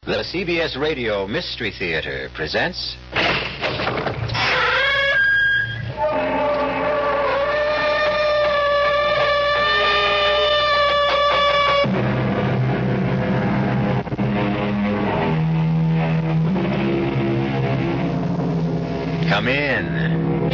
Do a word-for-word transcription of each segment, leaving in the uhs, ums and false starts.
The C B S Radio Mystery Theater presents... Come in.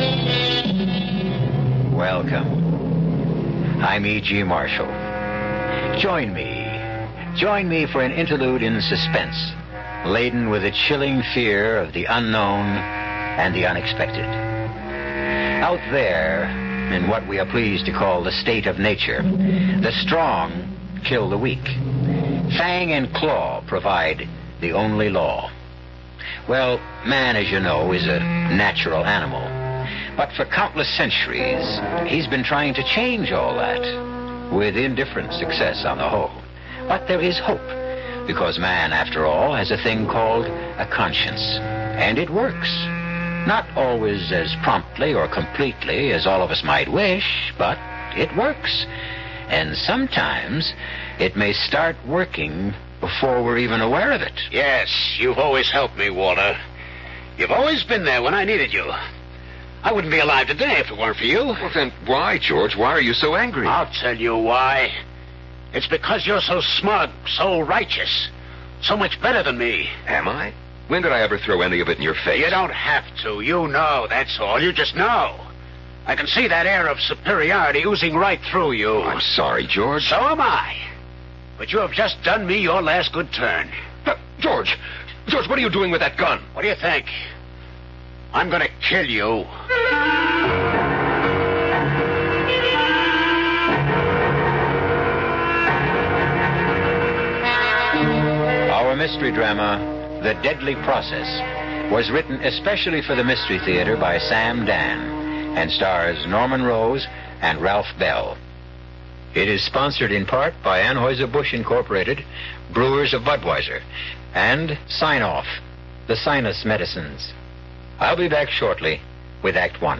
Welcome. I'm E G. Marshall. Join me. Join me for an interlude in suspense, laden with a chilling fear of the unknown and the unexpected. Out there, in what we are pleased to call the state of nature, the strong kill the weak. Fang and claw provide the only law. Well, man, as you know, is a natural animal. But for countless centuries, he's been trying to change all that, with indifferent success on the whole. But there is hope, because man, after all, has a thing called a conscience. And it works. Not always as promptly or completely as all of us might wish, but it works. And sometimes it may start working before we're even aware of it. Yes, you've always helped me, Walter. You've always been there when I needed you. I wouldn't be alive today if it weren't for you. Well, then why, George? Why are you so angry? I'll tell you why. It's because you're so smug, so righteous, so much better than me. Am I? When did I ever throw any of it in your face? You don't have to. You know, that's all. You just know. I can see that air of superiority oozing right through you. Oh, I'm sorry, George. So am I. But you have just done me your last good turn. Uh, George! George, what are you doing with that gun? What do you think? I'm going to kill you. Our mystery drama, The Deadly Process, was written especially for the Mystery Theater by Sam Dan and stars Norman Rose and Ralph Bell. It is sponsored in part by Anheuser-Busch Incorporated, Brewers of Budweiser, and Sign-Off, the sinus medicines. I'll be back shortly with Act One.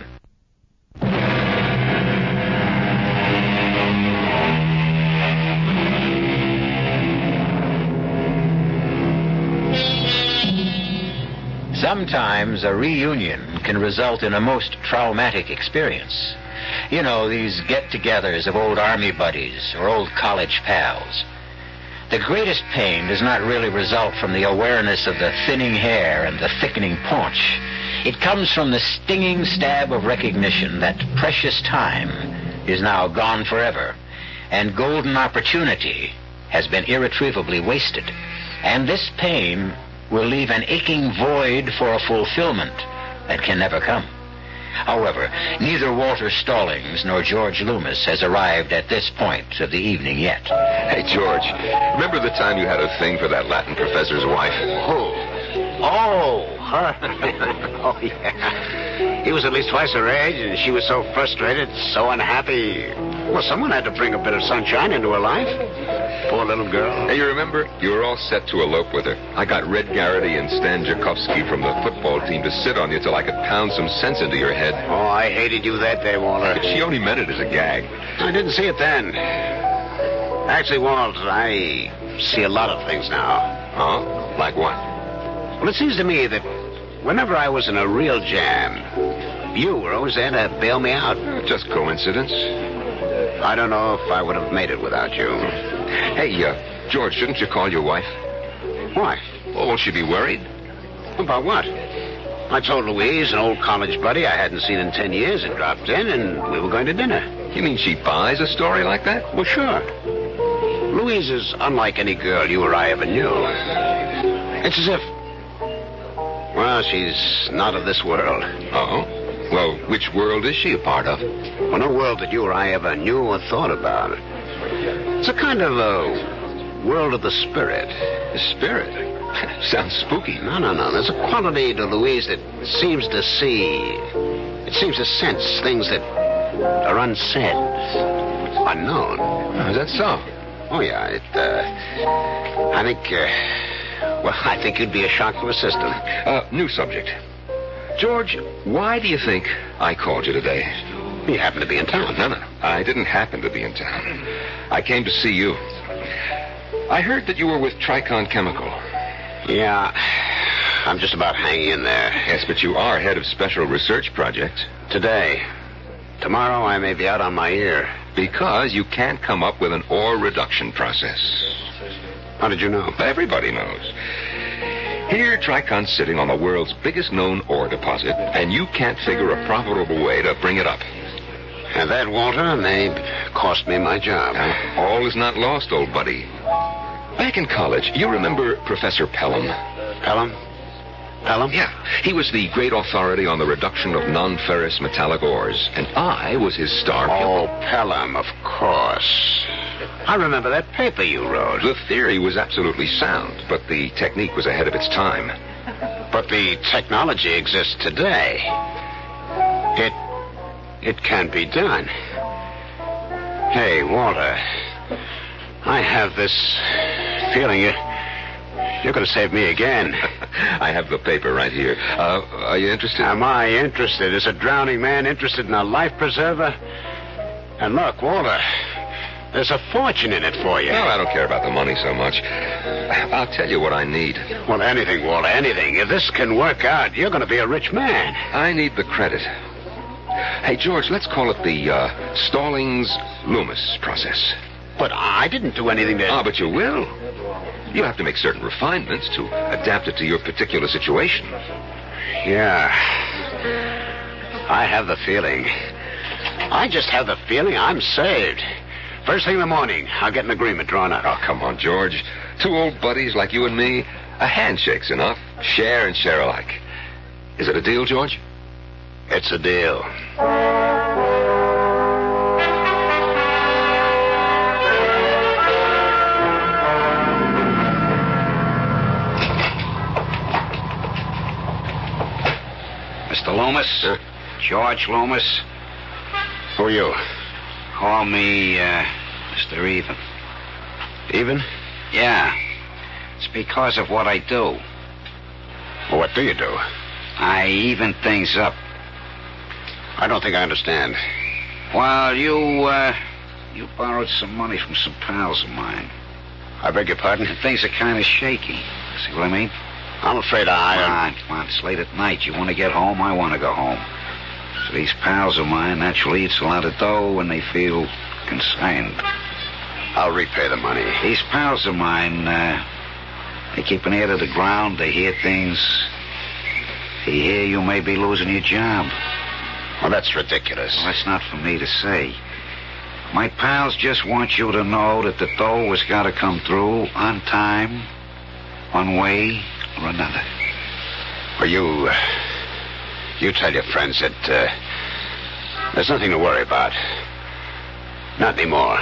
Sometimes a reunion can result in a most traumatic experience. You know, these get-togethers of old army buddies or old college pals. The greatest pain does not really result from the awareness of the thinning hair and the thickening paunch. It comes from the stinging stab of recognition that precious time is now gone forever, and golden opportunity has been irretrievably wasted. And this pain will leave an aching void for a fulfillment that can never come. However, neither Walter Stallings nor George Loomis has arrived at this point of the evening yet. Hey, George, remember the time you had a thing for that Latin professor's wife? Who? Oh, her. Oh, yeah. He was at least twice her age, and she was so frustrated, so unhappy. Well, someone had to bring a bit of sunshine into her life. Poor little girl. Hey, you remember? You were all set to elope with her. I got Red Garrity and Stan Jakowski from the football team to sit on you till I could pound some sense into your head. Oh, I hated you that day, Walter. She only meant it as a gag. I didn't see it then. Actually, Walt, I see a lot of things now. Oh? Like what? Well, it seems to me that whenever I was in a real jam, you were always there to bail me out. Just coincidence. I don't know if I would have made it without you. Hey, uh, George, shouldn't you call your wife? Why? Well, won't she be worried? About what? I told Louise, an old college buddy I hadn't seen in ten years, had dropped in, and we were going to dinner. You mean she buys a story like that? Well, sure. Louise is unlike any girl you or I ever knew. It's as if... Well, she's not of this world. Oh? Well, which world is she a part of? Well, no world that you or I ever knew or thought about. It's a kind of a world of the spirit. The spirit? Sounds spooky. No, no, no. There's a quality to Louise that seems to see. It seems to sense things that are unsaid, unknown. Oh, is that so? Oh, yeah. It, uh, I think, uh, well, I think you'd be a shock to a system. Uh, new subject. George, why do you think I called you today? You happen to be in town. No, no. I didn't happen to be in town. I came to see you. I heard that you were with Tricon Chemical. Yeah, I'm just about hanging in there. Yes, but you are head of special research projects. Today. Tomorrow I may be out on my ear. Because you can't come up with an ore reduction process. How did you know? Everybody knows. Here, Tricon's sitting on the world's biggest known ore deposit, and you can't figure a profitable way to bring it up. And that, Walter, may cost me my job. Now, all is not lost, old buddy. Back in college, you remember Professor Pelham? Pelham? Pelham? Yeah. He was the great authority on the reduction of non-ferrous metallic ores, and I was his star pupil. Oh, Pelham, of course. I remember that paper you wrote. The theory was absolutely sound, but the technique was ahead of its time. But the technology exists today. It... it can be done. Hey, Walter, I have this feeling you, you're going to save me again. I have the paper right here. Uh, are you interested? Am I interested? Is a drowning man interested in a life preserver? And look, Walter, there's a fortune in it for you. No, I don't care about the money so much. I'll tell you what I need. Well, anything, Walter, anything. If this can work out, you're going to be a rich man. I need the credit. Hey, George, let's call it the uh, Stallings-Loomis process. But I didn't do anything to... Ah, but you will. You'll have to make certain refinements to adapt it to your particular situation. Yeah. I have the feeling. I just have the feeling I'm saved. First thing in the morning, I'll get an agreement drawn up. Oh, come on, George. Two old buddies like you and me, a handshake's enough. Share and share alike. Is it a deal, George? It's a deal. Mister Loomis? Huh? George Loomis? Who are you? Call me, uh, Mister Even. Even? Yeah. It's because of what I do. Well, what do you do? I even things up. I don't think I understand. Well, you, uh, you borrowed some money from some pals of mine. I beg your pardon? And things are kind of shaky. See what I mean? I'm afraid I... Come on, come on. It's late at night. You want to get home? I want to go home. So these pals of mine naturally eats a lot of dough when they feel consigned. I'll repay the money. These pals of mine, uh, they keep an ear to the ground. They hear things. They hear you may be losing your job. Well, that's ridiculous. Well, that's not for me to say. My pals just want you to know that the dough has got to come through on time, one way or another. Well, you... Uh, you tell your friends that uh, there's nothing to worry about. Not anymore.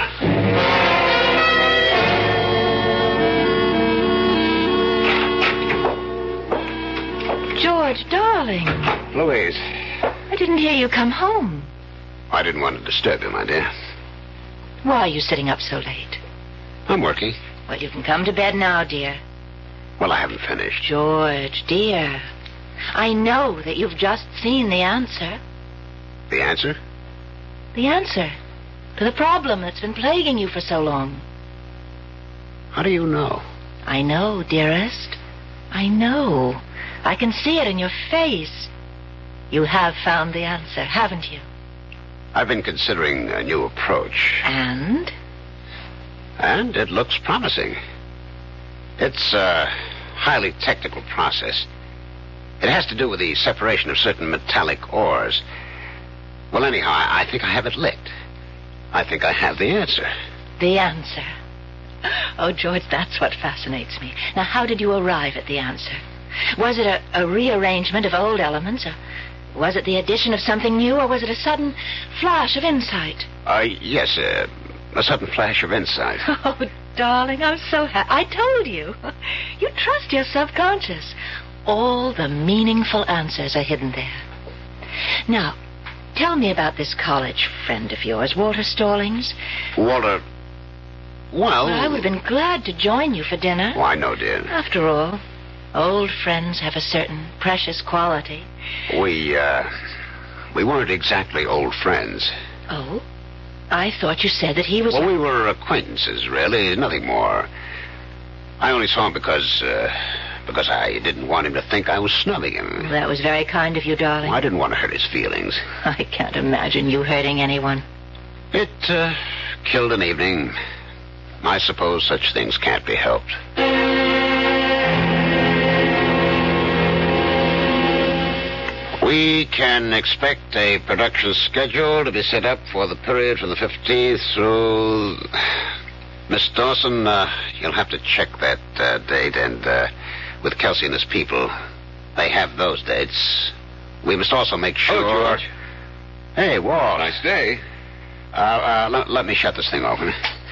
George, darling. Louise. I didn't hear you come home. I didn't want to disturb you, my dear. Why are you sitting up so late? I'm working. Well, you can come to bed now, dear. Well, I haven't finished. George, dear. I know that you've just seen the answer. The answer? The answer to the problem that's been plaguing you for so long. How do you know? I know, dearest. I know. I can see it in your face. You have found the answer, haven't you? I've been considering a new approach. And? And it looks promising. It's a highly technical process. It has to do with the separation of certain metallic ores. Well, anyhow, I, I think I have it licked. I think I have the answer. The answer? Oh, George, that's what fascinates me. Now, how did you arrive at the answer? Was it a, a rearrangement of old elements? Or was it the addition of something new? Or was it a sudden flash of insight? Uh, yes, uh, a sudden flash of insight. Oh, darling, I'm so happy. I told you. You trust your subconscious. All the meaningful answers are hidden there. Now, tell me about this college friend of yours, Walter Stallings. Walter... Well... Well, I would have been glad to join you for dinner. Oh, I know, dear. After all, old friends have a certain precious quality. We, uh... We weren't exactly old friends. Oh? I thought you said that he was... Well, we were acquaintances, really. Nothing more. I only saw him because... Uh, Because I didn't want him to think I was snubbing him. That was very kind of you, darling. I didn't want to hurt his feelings. I can't imagine you hurting anyone. It uh, killed an evening. I suppose such things can't be helped. We can expect a production schedule to be set up for the period from the fifteenth through... Miss Dawson, uh, you'll have to check that uh, date, and uh, with Kelsey and his people, they have those dates. We must also make sure... Oh, George. Hey, Walt. Nice day. Uh, uh, let, let me shut this thing off.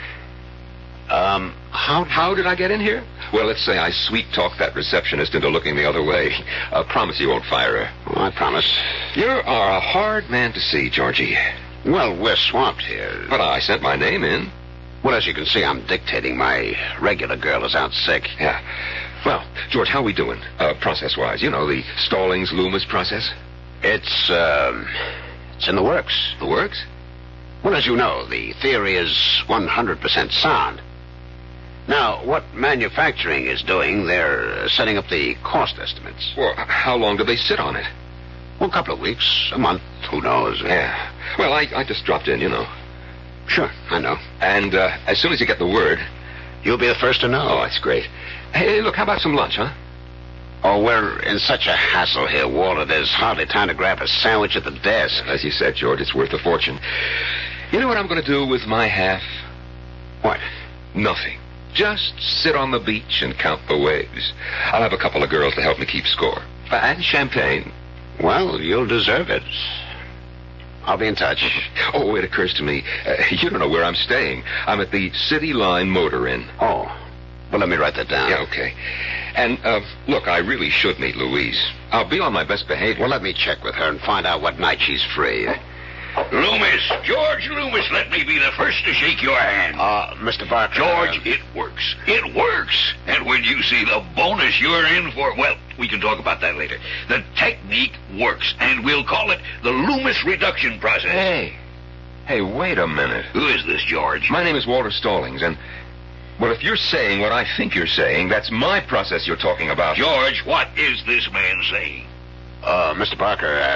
Um, how... How did I get in here? Well, let's say I sweet-talked that receptionist into looking the other way. I promise you won't fire her. Oh, I promise. You are a hard man to see, Georgie. Well, we're swamped here. But I sent my name in. Well, as you can see, I'm dictating. My regular girl is out sick. Yeah. Well, George, how we doing, uh, process-wise? You know, the Stallings-Loomis process? It's, um, it's in the works. The works? Well, as you know, the theory is one hundred percent sound. Now, what manufacturing is doing, they're setting up the cost estimates. Well, how long do they sit on it? Well, a couple of weeks, a month, who knows? Yeah. Well, I, I just dropped in, you know. Sure, I know. And uh, as soon as you get the word... You'll be the first to know. Oh, that's great. Hey, look, how about some lunch, huh? Oh, we're in such a hassle here, Walter. There's hardly time to grab a sandwich at the desk. As you said, George, it's worth a fortune. You know what I'm going to do with my half? What? Nothing. Just sit on the beach and count the waves. I'll have a couple of girls to help me keep score. Uh, and champagne. Well, you'll deserve it. I'll be in touch. Oh, it occurs to me, uh, you don't know where I'm staying. I'm at the City Line Motor Inn. Oh. Well, let me write that down. Yeah, okay. And, uh, look, I really should meet Louise. I'll be on my best behavior. Well, let me check with her and find out what night she's free. Loomis, George Loomis, let me be the first to shake your hand. Uh, Mister Barker. George, uh, it works. It works. And when you see the bonus you're in for, well, we can talk about that later. The technique works, and we'll call it the Loomis reduction process. Hey. Hey, wait a minute. Who is this, George? My name is Walter Stallings, and... Well, if you're saying what I think you're saying, that's my process you're talking about. George, what is this man saying? Uh, Mister Barker, uh...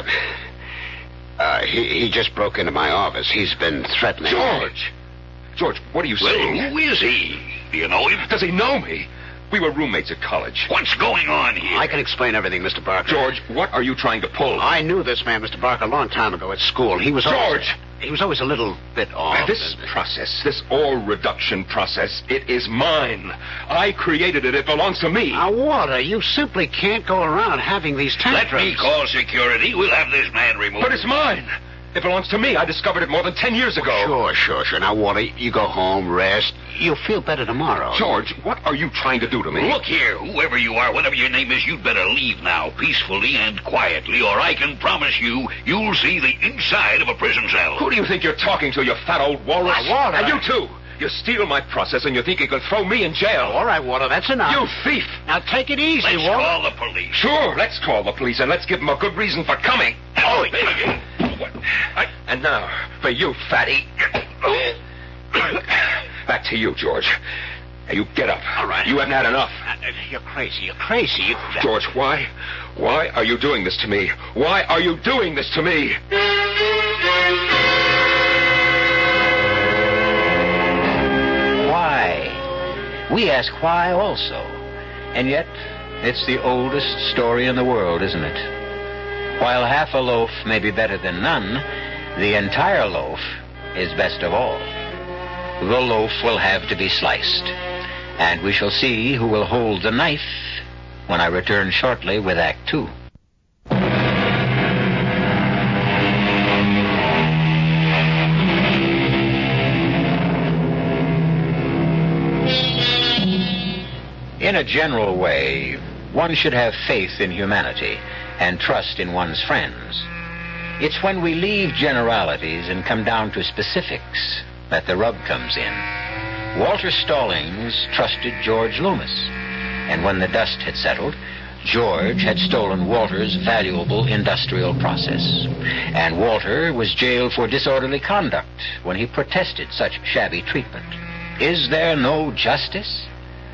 Uh, he, he just broke into my office. He's been threatening... George! George, what are you Well, saying? who is he? Do you know him? Does he know me? We were roommates at college. What's going on here? I can explain everything, Mister Barker. George, what are you trying to pull? I knew this man, Mister Barker, a long time ago at school. He was George! Always, he was always a little bit off. This process, this ore reduction process, it is mine. I created it. It belongs to me. Now, Walter, you simply can't go around having these tantrums. Let me call security. We'll have this man removed. But it's mine. It belongs to me. I discovered it more than ten years ago. Sure, sure, sure. Now, Walter, you go home, rest. You'll feel better tomorrow. George, what are you trying to do to me? Look here, whoever you are, whatever your name is, you'd better leave now, peacefully and quietly, or I can promise you, you'll see the inside of a prison cell. Who do you think you're talking to, you fat old walrus? Now, Walter. And you too. You steal my process and you think you can throw me in jail. All right, Walter, that's enough. You thief. Now, take it easy, Let's Walter. call the police. Sure, let's call the police and let's give them a good reason for coming. Oh, baby. What? I, and now, for you, fatty. Back to you, George. Now, you get up. All right. You haven't had enough. Uh, you're crazy. You're crazy. You... George, why? Why are you doing this to me? Why are you doing this to me? Why? We ask why also. And yet, it's the oldest story in the world, isn't it? While half a loaf may be better than none, the entire loaf is best of all. The loaf will have to be sliced, and we shall see who will hold the knife when I return shortly with Act Two. In a general way, one should have faith in humanity and trust in one's friends. It's when we leave generalities and come down to specifics that the rub comes in. Walter Stallings trusted George Loomis, and when the dust had settled, George had stolen Walter's valuable industrial process, and Walter was jailed for disorderly conduct when he protested such shabby treatment. Is there no justice?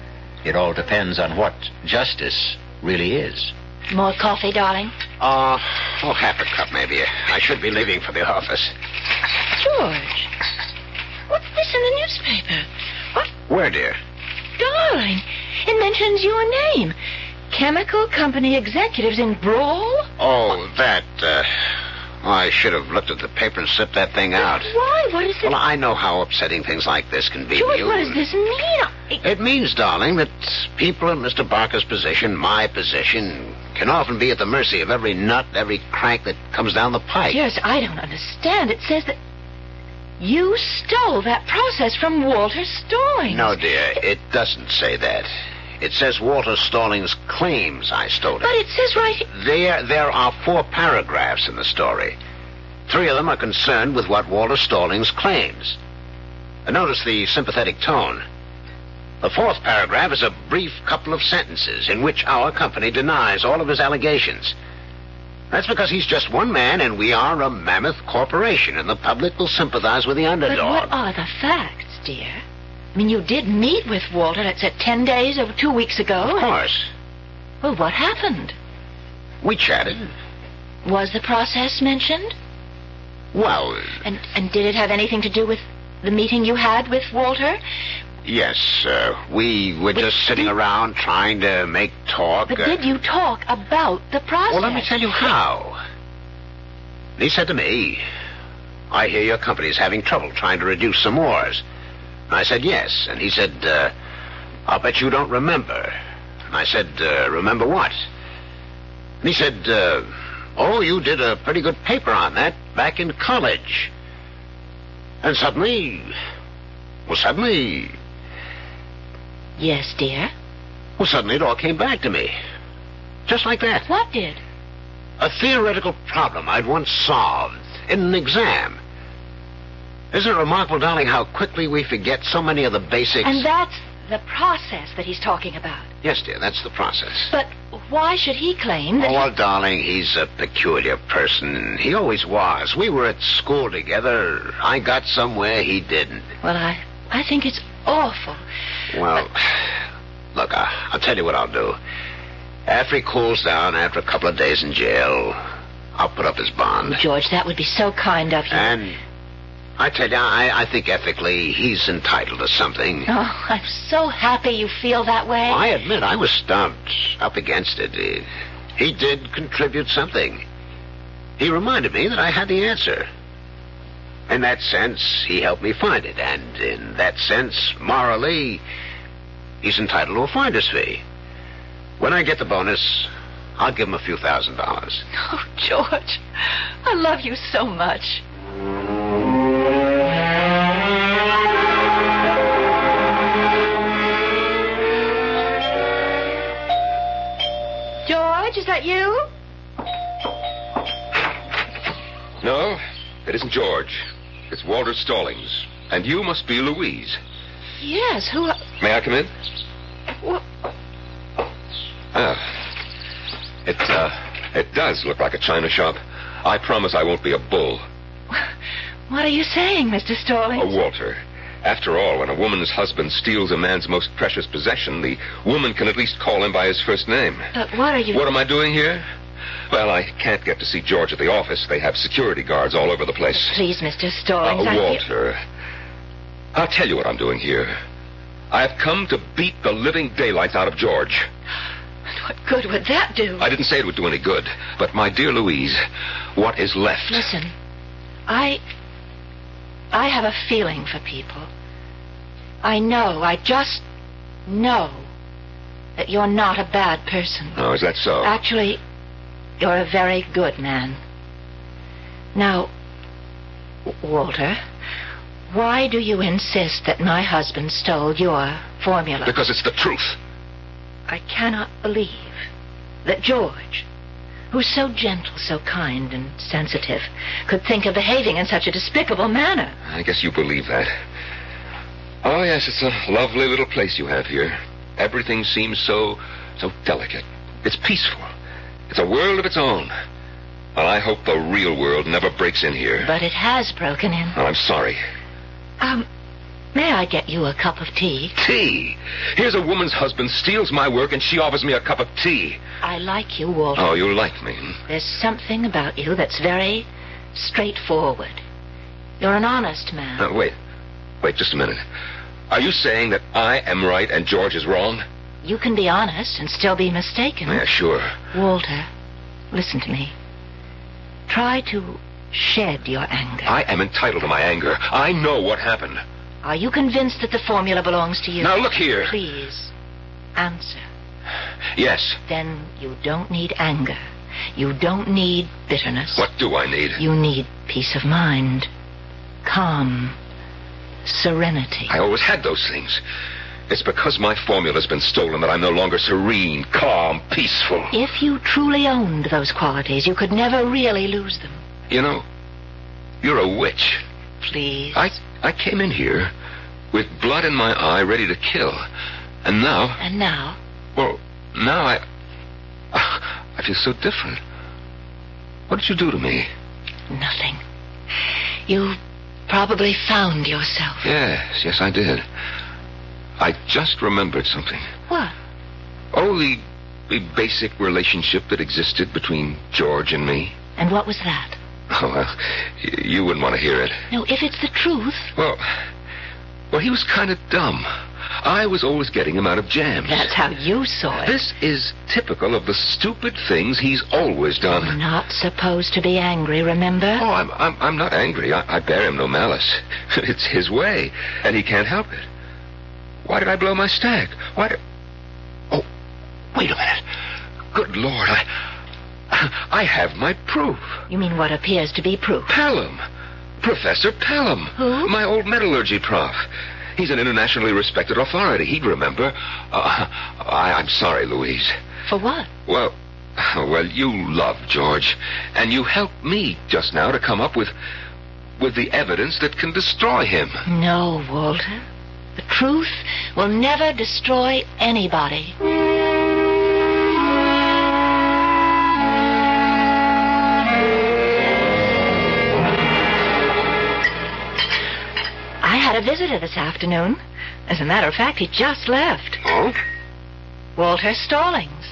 It all depends on what justice really is. More coffee, darling? Uh, oh, half a cup, maybe. I should be leaving for the office. George, what's this in the newspaper? What? Where, dear? Darling, it mentions your name. Chemical company executives in brawl? Oh, that, uh... I should have looked at the paper and slipped that thing out. Why? What is it? Well, I know how upsetting things like this can be George, to you. what does this mean? It... It means, darling, that people in Mister Barker's position, my position, can often be at the mercy of every nut, every crank that comes down the pike. Dearest, I don't understand. It says that you stole that process from Walter Stallings. No, dear, it doesn't say that. It says Walter Stallings claims I stole it. But it says right here... There, there are four paragraphs in the story. Three of them are concerned with what Walter Stallings claims. And notice the sympathetic tone. The fourth paragraph is a brief couple of sentences in which our company denies all of his allegations. That's because he's just one man and we are a mammoth corporation, and the public will sympathize with the underdog. But what are the facts, dear? I mean, you did meet with Walter, let's say, ten days or two weeks ago. Of course. Well, what happened? We chatted. Was the process mentioned? Well... And and did it have anything to do with the meeting you had with Walter? Yes, uh, we were But just sitting did- around trying to make talk. But uh, did you talk about the process? Well, let me tell you how. He said to me, I hear your company's having trouble trying to reduce some ores. And I said, yes. And he said, uh, I'll bet you don't remember. And I said, uh, remember what? And he said, uh, oh, you did a pretty good paper on that back in college. And suddenly, well, suddenly, Yes, dear. well, suddenly it all came back to me. Just like that. What did? A theoretical problem I'd once solved in an exam. Isn't it remarkable, darling, how quickly we forget so many of the basics? And that's the process that he's talking about. Yes, dear, that's the process. But why should he claim that... Oh, well, darling, he's a peculiar person. He always was. We were at school together. I got somewhere he didn't. Well, I, I think it's awful. Well, look, I, I'll tell you what I'll do. After he cools down, after a couple of days in jail, I'll put up his bond. George, that would be so kind of you. And I tell you, I, I think ethically he's entitled to something. Oh, I'm so happy you feel that way. I admit I was stumped up against it. He, he did contribute something. He reminded me that I had the answer. In that sense, he helped me find it. And in that sense, morally, he's entitled to a finder's fee. When I get the bonus, I'll give him a few thousand dollars. Oh, George, I love you so much. George, is that you? No, it isn't George. It's Walter Stallings. And you must be Louise. Yes, who... May I come in? What? Ah. It, uh, it does look like a china shop. I promise I won't be a bull. What are you saying, Mister Stallings? Oh, Walter. After all, when a woman's husband steals a man's most precious possession, the woman can at least call him by his first name. But what are you... What am I doing here? Well, I can't get to see George at the office. They have security guards all over the place. Please, Mister Stallings, Uh, I feel- Walter, I'll tell you what I'm doing here. I've come to beat the living daylights out of George. What good would that do? I didn't say it would do any good. But, my dear Louise, what is left? Listen, I... I have a feeling for people. I know, I just know that you're not a bad person. Oh, is that so? Actually, you're a very good man. Now, Walter, why do you insist that my husband stole your formula? Because it's the truth. I cannot believe that George, who's so gentle, so kind and sensitive, could think of behaving in such a despicable manner. I guess you believe that. Oh, yes, it's a lovely little place you have here. Everything seems so, so delicate. It's peaceful. It's a world of its own. Well, I hope the real world never breaks in here. But it has broken in. Well, I'm sorry. Um, May I get you a cup of tea? Tea? Here's a woman's husband steals my work and she offers me a cup of tea. I like you, Walter. Oh, you like me? There's something about you that's very straightforward. You're an honest man. Uh, wait. Wait just a minute. Are you saying that I am right and George is wrong? You can be honest and still be mistaken. Yeah, sure. Walter, listen to me. Try to shed your anger. I am entitled to my anger. I know what happened. Are you convinced that the formula belongs to you? Now, look here. Please, answer. Yes. Then you don't need anger. You don't need bitterness. What do I need? You need peace of mind, calm, serenity. I always had those things. It's because my formula's been stolen that I'm no longer serene, calm, peaceful. If you truly owned those qualities, you could never really lose them. You know, you're a witch. Please. I I came in here with blood in my eye, ready to kill. And now... And now? Well, now I... I feel so different. What did you do to me? Nothing. You probably found yourself. Yes, yes, I did. I just remembered something. What? Oh, the, the basic relationship that existed between George and me. And what was that? Oh, well, y- you wouldn't want to hear it. No, if it's the truth. Well, well, he was kind of dumb. I was always getting him out of jams. That's how you saw it. This is typical of the stupid things he's always done. You're not supposed to be angry, remember? Oh, I'm I'm, I'm not angry. I, I bear him no malice. It's his way, and he can't help it. Why did I blow my stag? Why did... Oh, wait a minute. Good Lord, I... I have my proof. You mean what appears to be proof? Pelham. Professor Pelham. Who? My old metallurgy prof. He's an internationally respected authority. He'd remember. Uh, I, I'm sorry, Louise. For what? Well, well, you love George, and you helped me just now to come up with, with the evidence that can destroy him. No, Walter. The truth will never destroy anybody. I had a visitor this afternoon. As a matter of fact, he just left. Oh? Walter Stallings.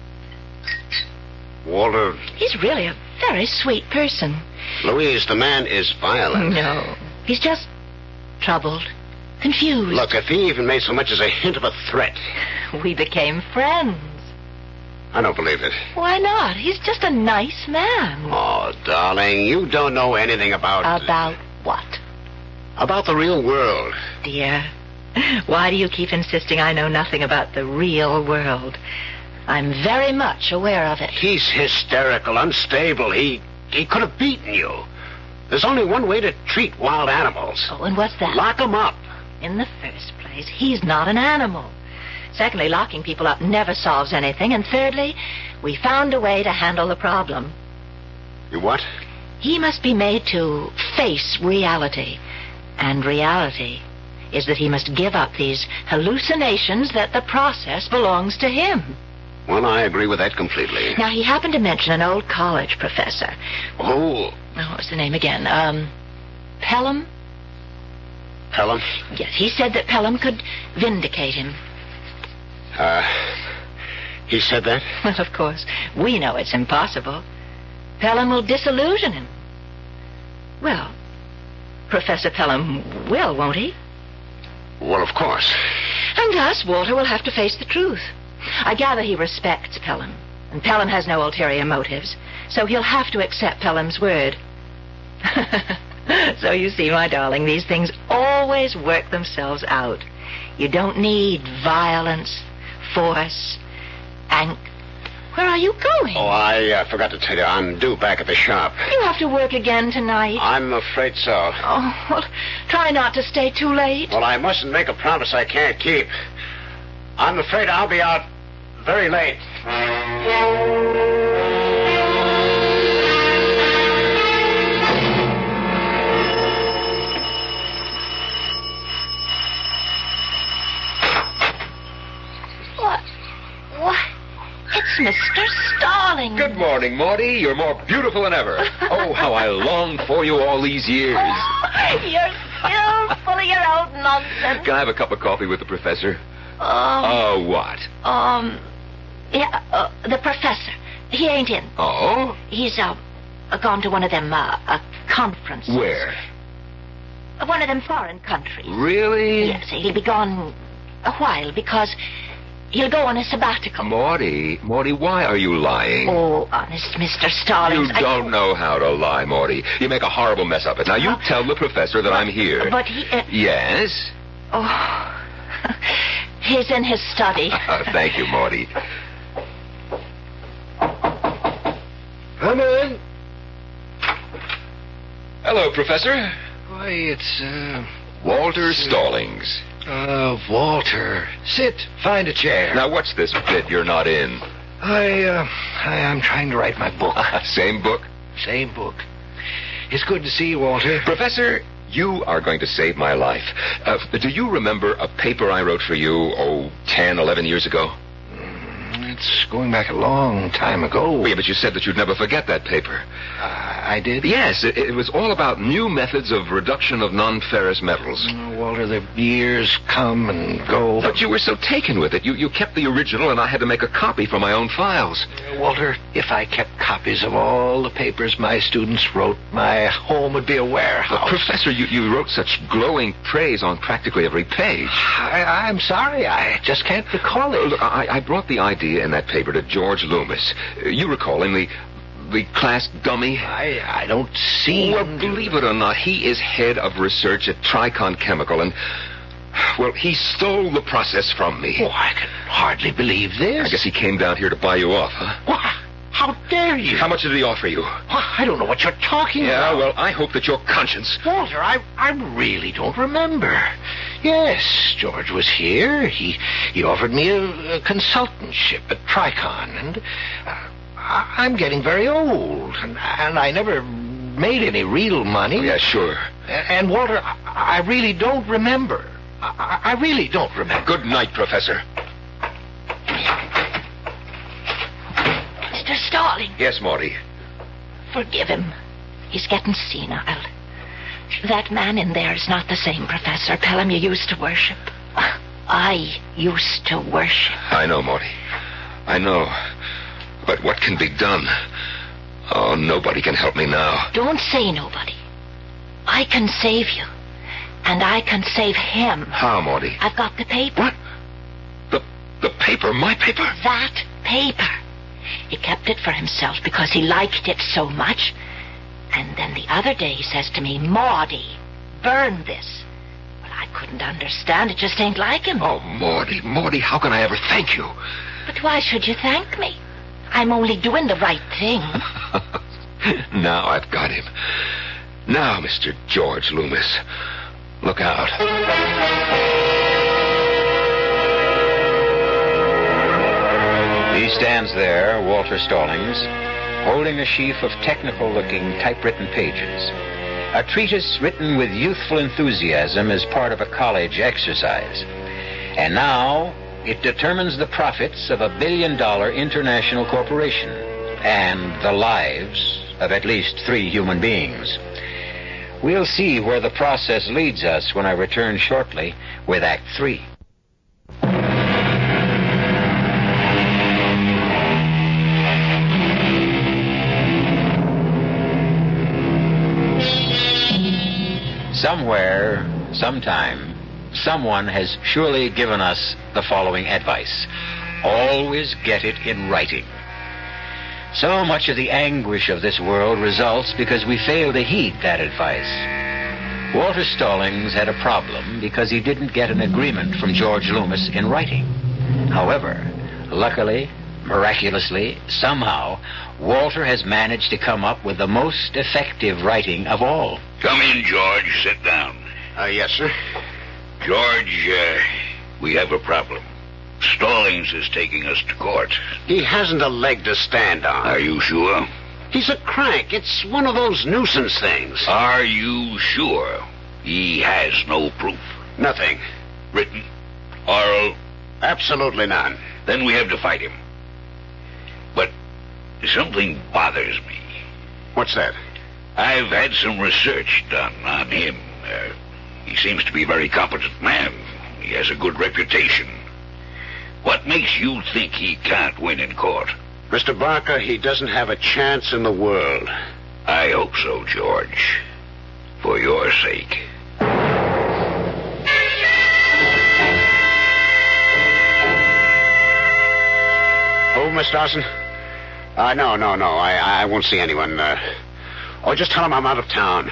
Walter... He's really a very sweet person. Louise, the man is violent. No. He's just troubled, confused. Look, if he even made so much as a hint of a threat... We became friends. I don't believe it. Why not? He's just a nice man. Oh, darling, you don't know anything about... About what? About the real world. Dear, why do you keep insisting I know nothing about the real world? I'm very much aware of it. He's hysterical, unstable. He he could have beaten you. There's only one way to treat wild animals. Oh, and what's that? Lock them up. In the first place, he's not an animal. Secondly, locking people up never solves anything. And thirdly, we found a way to handle the problem. You what? He must be made to face reality. And reality is that he must give up these hallucinations that the process belongs to him. Well, I agree with that completely. Now, he happened to mention an old college professor. Oh. Oh, what was the name again? Um, Pelham? Pelham? Yes, he said that Pelham could vindicate him. Uh, he said that? Well, of course, we know it's impossible. Pelham will disillusion him. Well, Professor Pelham will, won't he? Well, of course. And thus, Walter will have to face the truth. I gather he respects Pelham, and Pelham has no ulterior motives, so he'll have to accept Pelham's word. So you see, my darling, these things always work themselves out. You don't need violence, force, and... Where are you going? Oh, I uh, forgot to tell you, I'm due back at the shop. You have to work again tonight. I'm afraid so. Oh, well, try not to stay too late. Well, I mustn't make a promise I can't keep. I'm afraid I'll be out very late. What? What? It's Mister Stallings. Good morning, Maudie. You're more beautiful than ever. Oh, how I longed for you all these years. Oh, you're You're full of your own nonsense. Can I have a cup of coffee with the professor? Um, Oh, what? um, yeah, uh, the professor. He ain't in. Oh? He's, uh, gone to one of them, uh, uh conferences. Where? One of them foreign countries. Really? Yes, he'll be gone a while because he'll go on a sabbatical. Morty, Morty, why are you lying? Oh, honest, Mister Stallings. You I- don't know how to lie, Morty. You make a horrible mess of it. Now, you Uh, tell the professor that I'm here. But he... Uh, Yes? oh, he's in his study. Thank you, Morty. Come in. Hello, Professor. Why, it's, uh... Walter Stallings. Uh, Walter. Sit. Find a chair. Now, what's this bit you're not in? I, uh, I, I'm trying to write my book. Same book? Same book. It's good to see you, Walter. Professor, you are going to save my life. Uh, do you remember a paper I wrote for you, oh, ten, eleven years ago? It's going back a long time ago. Oh, yeah, but you said that you'd never forget that paper. Uh, I did? Yes, it, it was all about new methods of reduction of non-ferrous metals. Oh, Walter, the years come and go. But you were so taken with it. You, you kept the original, and I had to make a copy for my own files. Walter, if I kept copies of all the papers my students wrote, my home would be a warehouse. But, Professor, you, you wrote such glowing praise on practically every page. I, I'm sorry. I just can't recall it. Look, I, I brought the idea in that paper to George Loomis. Uh, You recall him, the, the class dummy? I, I don't see Well, him. believe it or not, he is head of research at Tricon Chemical, and, well, he stole the process from me. Oh, I can hardly believe this. I guess he came down here to buy you off, huh? Why, how dare you? How much did he offer you? Why, I don't know what you're talking Yeah, about. well, I hope that your conscience... Walter, I, I really don't remember. Yes, George was here. He he offered me a, a consultantship at Tricon, and uh, I, I'm getting very old, and, and I never made any real money. Yeah, sure. And, and Walter, I, I really don't remember. I, I really don't remember. Good night, Professor. Mister Stallings, Yes, Morty. forgive him. He's getting senile. That man in there is not the same Professor Pelham you used to worship. I used to worship. I know, Morty. I know. But what can be done? Oh, nobody can help me now. Don't say nobody. I can save you. And I can save him. How, Morty? I've got the paper. What? The the paper? My paper? That paper. He kept it for himself because he liked it so much. And then the other day he says to me, Maudie, burn this. Well, I couldn't understand. It just ain't like him. Oh, Morty, Morty, how can I ever thank you? But why should you thank me? I'm only doing the right thing. Now I've got him. Now, Mister George Loomis, look out. He stands there, Walter Stallings, holding a sheaf of technical-looking typewritten pages. A treatise written with youthful enthusiasm as part of a college exercise. And now it determines the profits of a billion-dollar international corporation and the lives of at least three human beings. We'll see where the process leads us when I return shortly with Act Three. Somewhere, sometime, someone has surely given us the following advice. Always get it in writing. So much of the anguish of this world results because we fail to heed that advice. Walter Stallings had a problem because he didn't get an agreement from George Loomis in writing. However, luckily, miraculously, somehow, Walter has managed to come up with the most effective writing of all. Come in, George. Sit down. Uh, yes, sir. George, uh, we have a problem. Stallings is taking us to court. He hasn't a leg to stand on. Are you sure? He's a crank. It's one of those nuisance things. Are you sure? He has no proof. Nothing. Written? Oral? Absolutely none. Then we have to fight him. But something bothers me. What's that? I've had some research done on him. Uh, He seems to be a very competent man. He has a good reputation. What makes you think he can't win in court? Mister Barker, he doesn't have a chance in the world. I hope so, George. For your sake. Oh, Miss Dawson? Uh, no, no, no. I, I won't see anyone. Uh, oh, just tell him I'm out of town.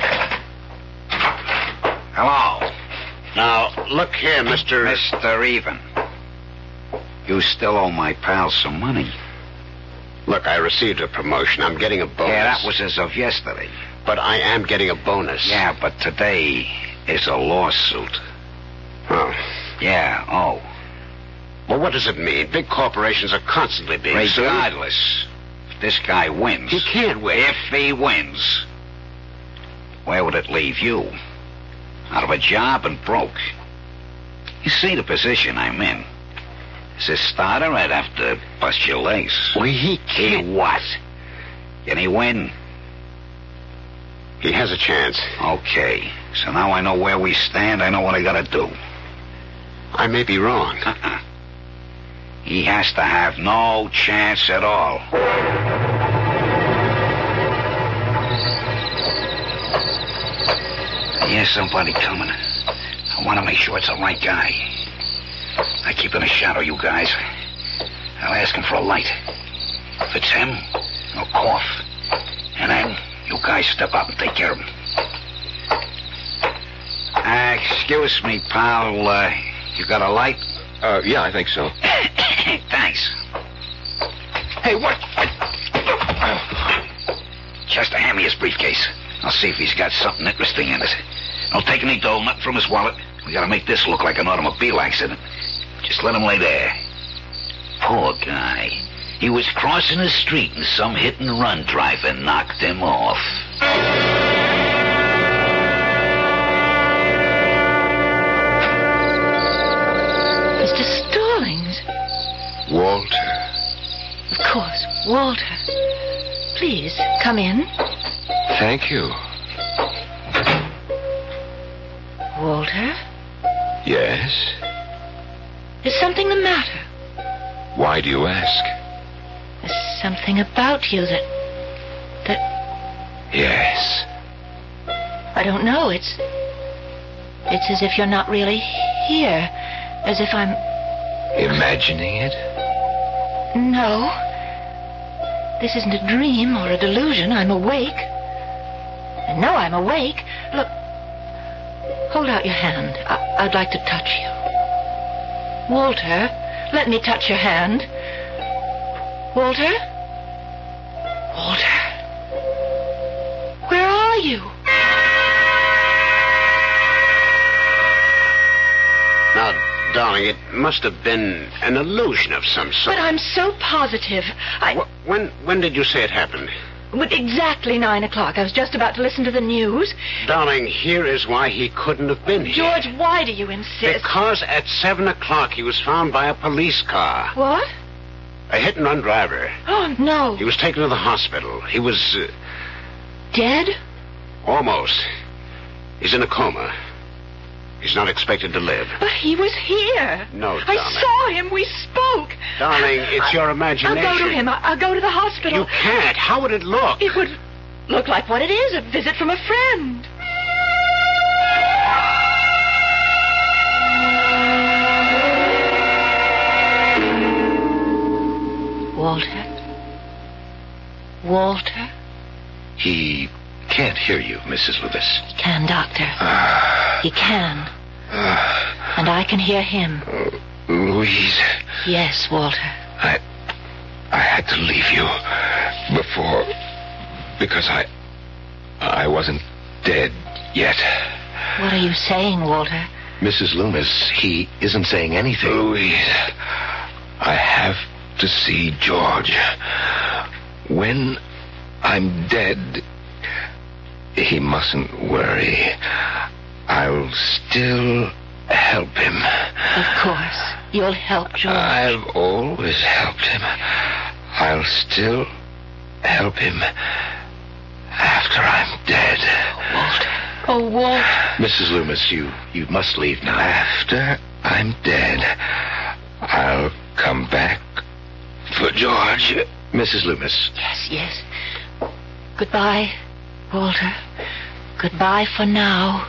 Hello. Now, look here, Mister Mister Even. You still owe my pal some money. Look, I received a promotion. I'm getting a bonus. Yeah, that was as of yesterday. But I am getting a bonus. Yeah, but today is a lawsuit. Oh. Yeah, oh. Well, what does it mean? Big corporations are constantly being sued. Regardless, if this guy wins... He can't win. If he wins, where would it leave you? Out of a job and broke. You see the position I'm in. As a starter, I'd have to bust your legs. Well, he He can't. what? Can he win? He has a chance. Okay. So now I know where we stand. I know what I gotta do. I may be wrong. Uh-uh. He has to have no chance at all. I hear somebody coming. I want to make sure it's the right guy. I keep in a shadow, you guys. I'll ask him for a light. If it's him, I'll cough. And then you guys step up and take care of him. Uh, excuse me, pal. Uh, you got a light? Uh, yeah, I think so. Thanks. Hey, what? Chester, hand me his briefcase. I'll see if he's got something interesting in it. Don't take any dough, nothing from his wallet. We gotta make this look like an automobile accident. Just let him lay there. Poor guy. He was crossing the street and some hit-and-run driver knocked him off. Mister Stallings. Walter. Of course, Walter. Please, come in. Thank you. Walter, Yes? is something the matter? Why do you ask? There's something about you that... that... Yes. I don't know. It's... It's as if you're not really here. As if I'm... Imagining it? No. This isn't a dream or a delusion. I'm awake. I know I'm awake. Look. Hold out your hand. I- I'd like to touch you. Walter, let me touch your hand. Walter? Walter? Where are you? Now, darling, it must have been an illusion of some sort. But I'm so positive. I... Wh- When, when did you say it happened? At exactly nine o'clock. I was just about to listen to the news. Darling, here is why he couldn't have been here. George, why do you insist? Because at seven o'clock he was found by a police car. What? A hit-and-run driver. Oh, no. He was taken to the hospital. He was... Uh, Dead? almost. He's in a coma. He's not expected to live. But he was here. No, I darling. saw him. We spoke. Darling, it's your I'll imagination. go to him. I- I'll go to the hospital. You can't. How would it look? It would look like what it is, a visit from a friend. Walter? Walter? He can't hear you, Missus Lewis. He can, Doctor. He can. And I can hear him. Uh, Louise, Yes, Walter. I... I had to leave you before... because I... I wasn't dead yet. What are you saying, Walter? Missus Loomis, he isn't saying anything. Louise, I have to see George. When I'm dead, he mustn't worry. I'll still help him. Of course. You'll help George. I've always helped him. I'll still help him after I'm dead. Walter. Oh, Walt. Missus Loomis, you, you must leave now. After I'm dead, I'll come back for George. Missus Loomis. Yes, yes. Goodbye, Walter. Goodbye for now.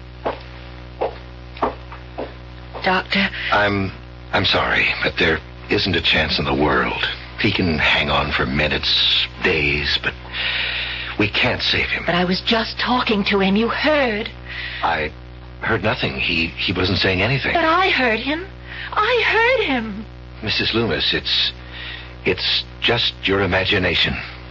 Doctor. I'm... I'm sorry, but there isn't a chance in the world. He can hang on for minutes, days, but we can't save him. But I was just talking to him. You heard. I heard nothing. He he wasn't saying anything. But I heard him. I heard him. Missus Loomis, it's... it's just your imagination.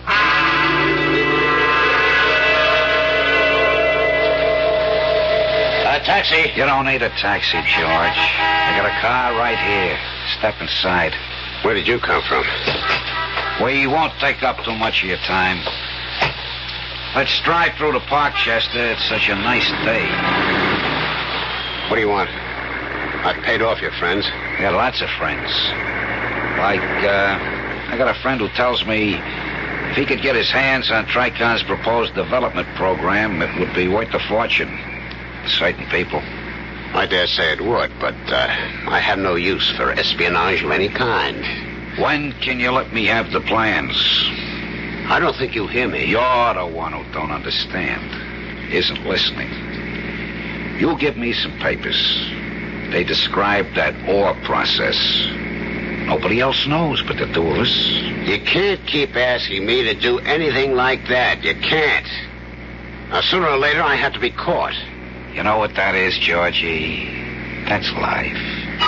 A taxi. You don't need a taxi, George. I got a car right here. Step inside. Where did you come from? We won't take up too much of your time. Let's drive through the park, Chester. It's such a nice day. What do you want? I've paid off your friends. We got lots of friends. Like, uh, I got a friend who tells me if he could get his hands on Tricon's proposed development program, it would be worth a fortune to certain people. I dare say it would, but uh, I have no use for espionage of any kind. When can you let me have the plans? I don't think you'll hear me. You're the one who don't understand, isn't listening. You give me some papers. They describe that ore process. Nobody else knows but the two of us. You can't keep asking me to do anything like that. You can't. Now, sooner or later, I have to be caught. You know what that is, Georgie? That's life.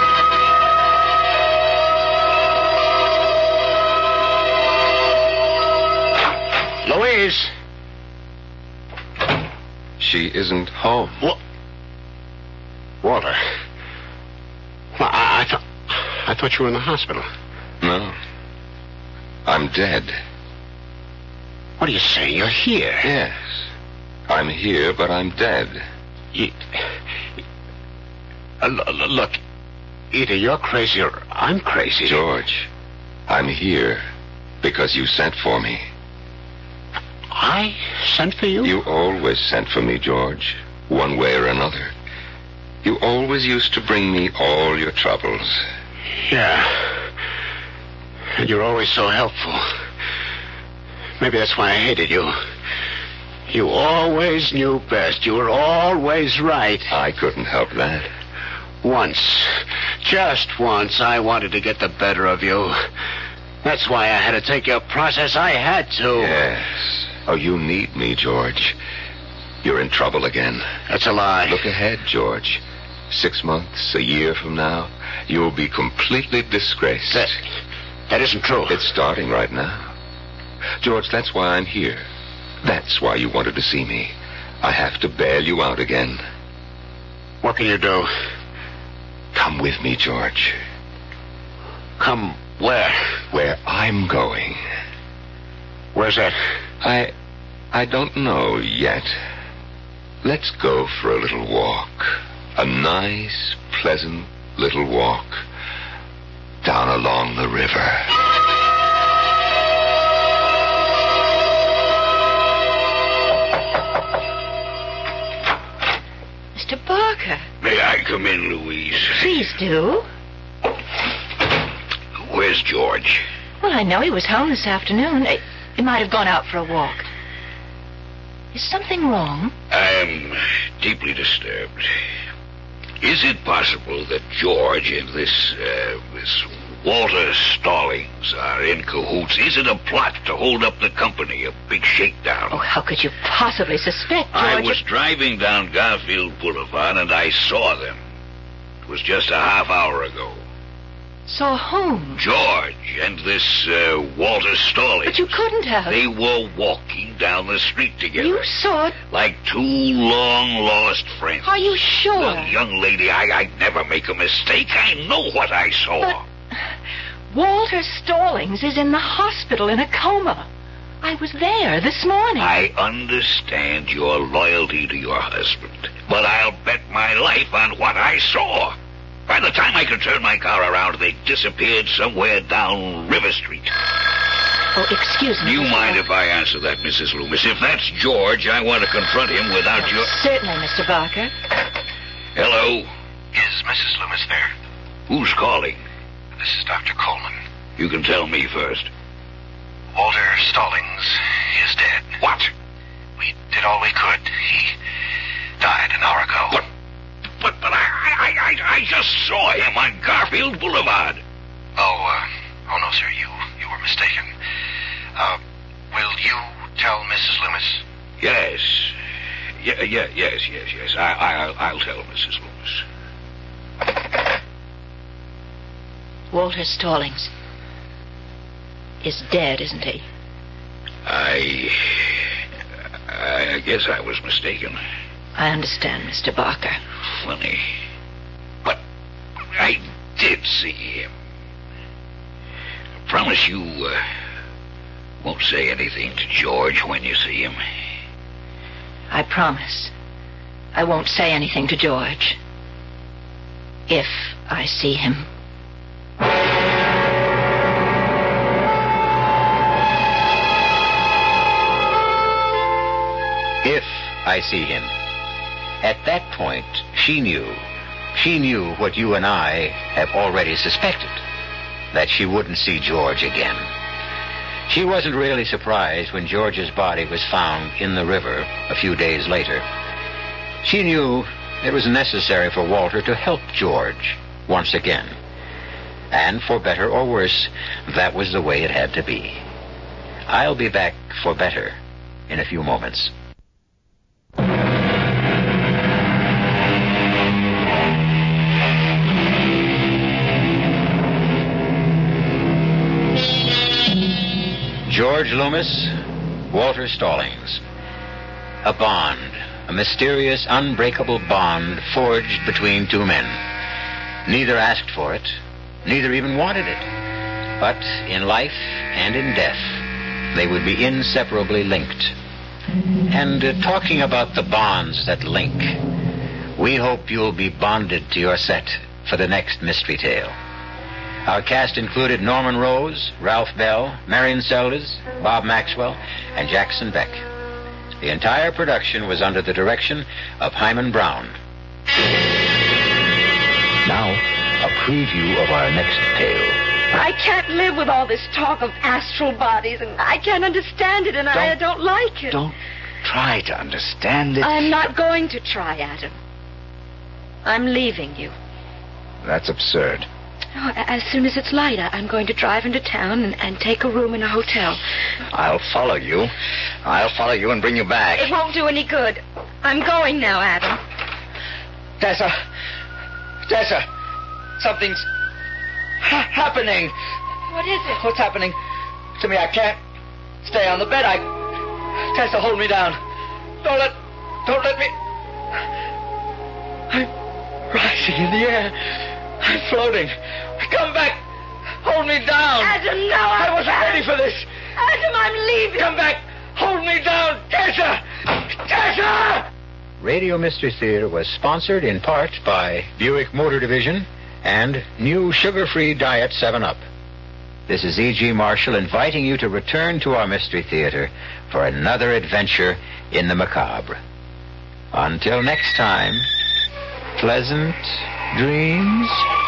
Louise! She isn't home. What? Walter. Well, I, I thought... I thought you were in the hospital. No. I'm dead. What are you saying? You're here. Yes. I'm here, but I'm dead. You... Uh, l- l- look, either you're crazy or I'm crazy. George, I'm here because you sent for me. I sent for you? You always sent for me, George, one way or another. You always used to bring me all your troubles. Yeah. And you're always so helpful. Maybe that's why I hated you. You always knew best. You were always right. I couldn't help that. Once, just once, I wanted to get the better of you. That's why I had to take your process. I had to. Yes. Oh, you need me, George. You're in trouble again. That's a lie. Look ahead, George. Six months, a year from now, you'll be completely disgraced. That, that isn't true. It's starting right now. George, that's why I'm here. That's why you wanted to see me. I have to bail you out again. What can you do? Come with me, George. Come where? Where I'm going. Where's that? I... I don't know yet. Let's go for a little walk. A nice, pleasant little walk down along the river. Mister Barker. May I come in, Louise? Please do. Where's George? Well, I know he was home this afternoon. He might have gone out for a walk. Is something wrong? I'm deeply disturbed. Is it possible that George and this, uh, this Walter Stallings are in cahoots? Is it a plot to hold up the company, a big shakedown? Oh, how could you possibly suspect, George? I was driving down Garfield Boulevard and I saw them. It was just a half hour ago. Saw whom? George and this uh, Walter Stallings. But you couldn't have. They were walking down the street together. You saw it? Like two long-lost friends. Are you sure? Well, young lady, I, I'd never make a mistake. I know what I saw. But Walter Stallings is in the hospital in a coma. I was there this morning. I understand your loyalty to your husband, but I'll bet my life on what I saw. By the time I could turn my car around, they disappeared somewhere down River Street. Oh, excuse me. You Mister mind Barker. if I answer that, Missus Loomis? If that's George, I want to confront him without your... Certainly, Mister Barker. Hello? Is Missus Loomis there? Who's calling? This is Doctor Coleman. You can tell me first. Walter Stallings is dead. What? We did all we could. He died an hour ago. But, but, but I, I, I, I just saw him on Garfield Boulevard. Oh, uh, oh no, sir, you, you were mistaken. Uh, will you tell Missus Loomis? Yes. Yeah, yeah, yes, yes, yes. I, I, I'll, I'll tell Missus Loomis. Walter Stallings is dead, isn't he? I... I guess I was mistaken. I understand, Mister Barker. Funny. But I did see him. I promise you uh, won't say anything to George when you see him. I promise. I won't say anything to George. If I see him. If I see him. At that point, she knew. She knew what you and I have already suspected. That she wouldn't see George again. She wasn't really surprised when George's body was found in the river a few days later. She knew it was necessary for Walter to help George once again. And for better or worse, that was the way it had to be. I'll be back for better in a few moments. George Loomis, Walter Stallings. A bond, a mysterious, unbreakable bond forged between two men. Neither asked for it, neither even wanted it. But in life and in death, they would be inseparably linked. And uh, talking about the bonds that link, we hope you'll be bonded to your set for the next mystery tale. Our cast included Norman Rose, Ralph Bell, Marion Seldes, Bob Maxwell, and Jackson Beck. The entire production was under the direction of Hyman Brown. Now, a preview of our next tale. I can't live with all this talk of astral bodies, and I can't understand it, and I don't like it. Don't try to understand it. I'm not going to try, Adam. I'm leaving you. That's absurd. Oh, as soon as it's light, I- I'm going to drive into town and, and take a room in a hotel. I'll follow you. I'll follow you and bring you back. It won't do any good. I'm going now, Adam. Tessa! Tessa! Something's ha- happening. What is it? What's happening to me? I can't stay on the bed. I... Tessa, hold me down. Don't let... Don't let me... I'm rising in the air. I'm floating. Come back. Hold me down. Adam, no, I, I wasn't can't. ready for this. Adam, I'm leaving. Come back. Hold me down. Tessa! Tessa! Radio Mystery Theater was sponsored in part by Buick Motor Division and new sugar-free Diet seven up. This is E G. Marshall inviting you to return to our Mystery Theater for another adventure in the macabre. Until next time, pleasant dreams.